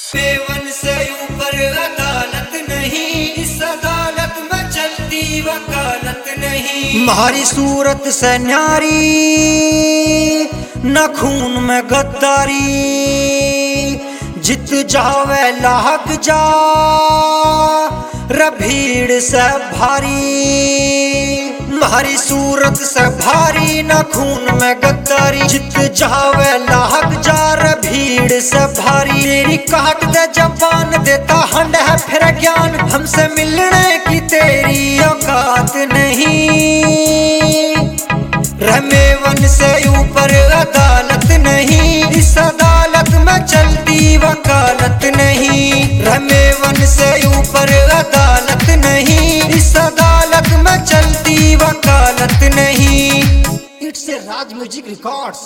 बेवन से ऊपर अदालत नहीं, इस अदालत में चलती वकालत नहीं। तुम्हारी सूरत से न्यारी न खून में गद्दारी, जित जावे लाग जा भीड़ से भारी। तुम्हारी सूरत से भारी न खून में गद्दारी, जित जावे लाग जा भीड़ से भारी। तेरी काट दे जबान देता हंड है फिर ज्ञान, हमसे मिलने की तेरी औकात नहीं। रमेवन से ऊपर अदालत नहीं, इस अदालत में चलती वकालत नहीं। रमेवन से ऊपर अदालत नहीं, इस अदालत में चलती वकालत नहीं। It's a Raj music records.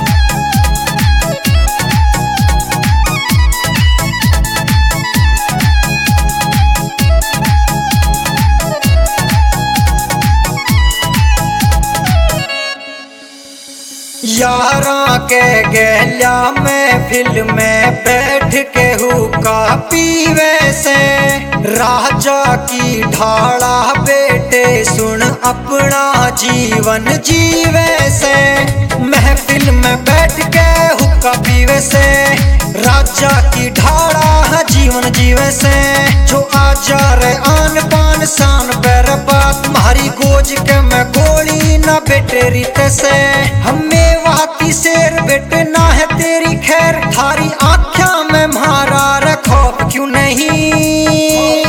यारा के गैल्या में फिल्म में बैठ के हुक्का पीवे से, राजा की ढाला बेटे सुन अपना जीवन जीवे से। महफिल में बैठ के हुक्का पीवे से, राजा की ढाला जीवन जीवे से। जो आजा रे आन पान शान पर बात, तुम्हारी गोज के मैं गोली न बेटे रीत से। हमें वाती शेर बेटे ना है तेरी खैर, थारी आँखों में मारा रखो क्यों नहीं।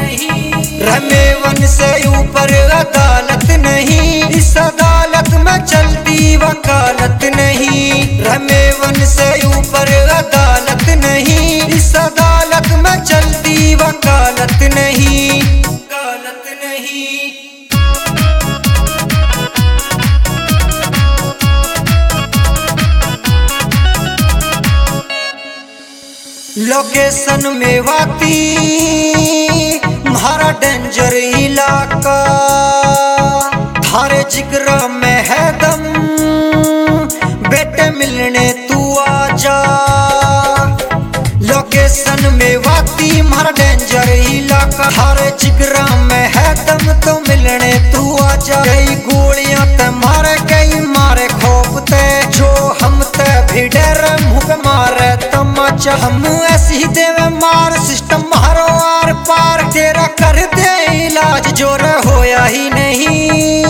रमेवन से ऊपर अदालत नहीं, इस अदालत में चलती वकालत नहीं। रमेवन से ऊपर अदालत नहीं, इस अदालत में चलती वकालत नहीं। वकालत नहीं। लोकेशन में वाती तुम्हारा डेंजर इलाका, थारे जिक्र में है दम बेटे मिलने तू आजा। लोकेशन में वाती तुम्हारा डेंजर इलाका, थारे जिक्र में है दम तो मिलने तू आजा। कई गोलियां ते मारे कई मारे खोपते, जो हम ते भी डर मुँह मारे तमाचा। हम ऐसी ही देवे मार सिस्टम मारो आर पार, तेरा कर दे इलाज जो होया ही नहीं।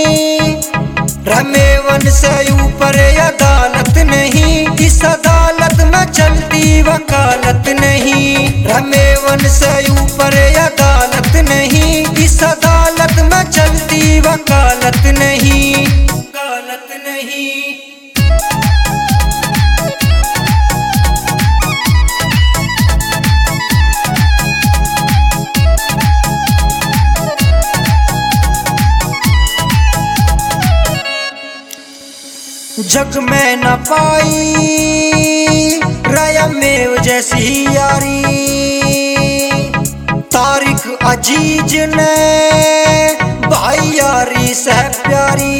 रमेवन से ऊपर अदालत नहीं, इस अदालत में चलती वकालत नहीं। रमेवन से ऊपर अदालत नहीं, इस अदालत में चलती वकालत नहीं। वकालत नहीं। जग में न पाई रयमेव जैसी यारी, तारिक अजीज ने भाई यारी से प्यारी।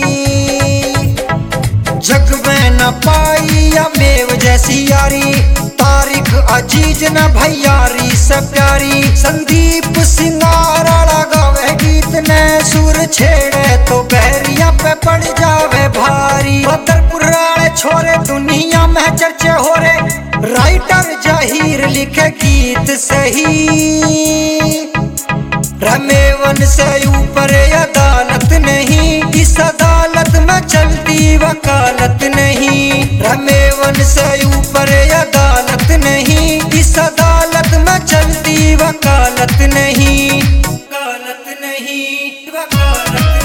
जग में न पाई रयमेव जैसी यारी, तारिक अजीज ने भाई यारी से प्यारी। संदीप सिंगारा गावे गीत ने, सुर छेड़े तो बहरिया पे पड़ जावे भारी। छोरे दुनिया में चर्चे हो रे, राइटर जाहिर लिखे गीत सही। रमेवन से ऊपर अदालत नहीं, इस अदालत में चलती वकालत नहीं। रमेवन से ऊपर अदालत नहीं, इस अदालत में चलती वकालत नहीं। वकालत नहीं। वकालत